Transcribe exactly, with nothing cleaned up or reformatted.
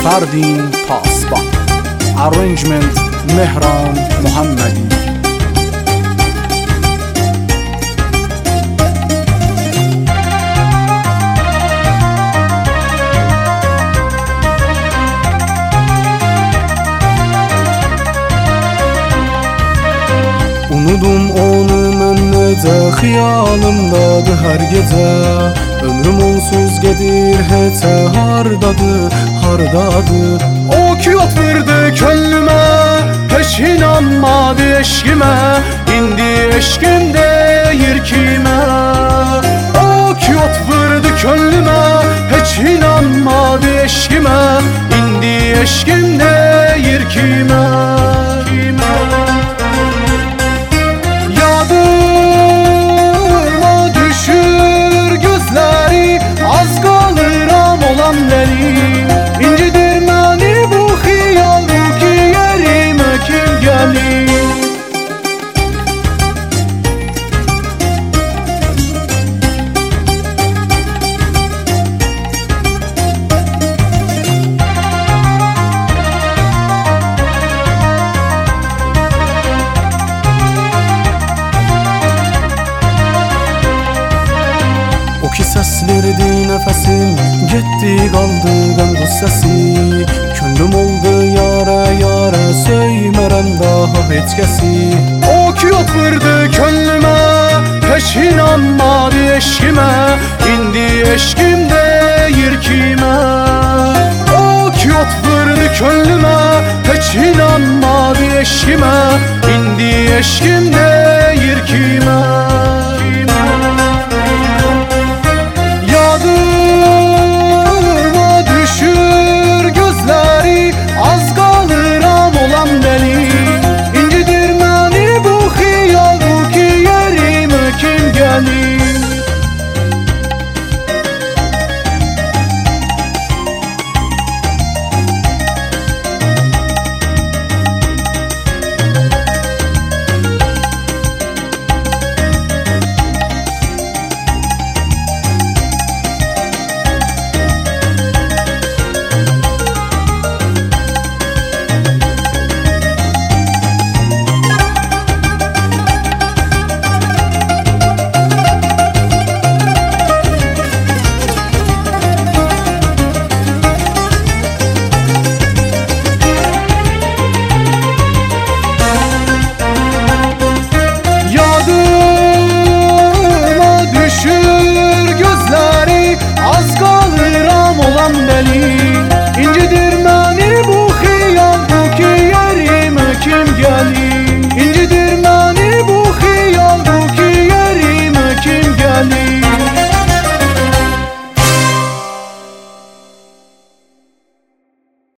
Fardin Pasban. Arrangement Mehran Muhammedi. Unudum onu mən necə, xiyalımdadır hər gecə. Ömrüm onsuz gedir heçə, hardadır, hardadır. O ki atırdı könlümə, heç inanmadı eşkimə. İndi eşkim deyir kimə. O ki atırdı könlümə, heç inanmadı eşkimə. İndi eşkim deyir kimə, kimə. İncidir məni bu xiyal, bu ki yerimə kim gəlir. O ki səs verdi nəfəsim, getdi qaldı qəm qüssəsi. Könlüm oldu yara yara, söymərəm daha heç kəsi. O ki atırdı könlümə, heç inanmadı eşkimə. İndi